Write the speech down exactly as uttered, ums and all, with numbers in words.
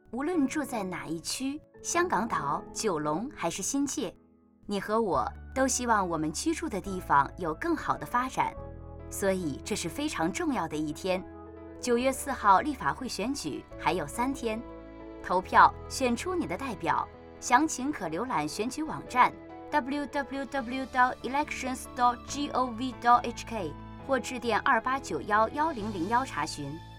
无论住在哪一区，香港岛、九龙还是新界，你和我都希望我们居住的地方有更好的发展，所以这是非常重要的一天。九月四号立法会选举还有三天，投票选出你的代表，详情可浏览选举网站 double-u double-u double-u dot elections dot gov dot h k 或致电二八九一一零零一查询。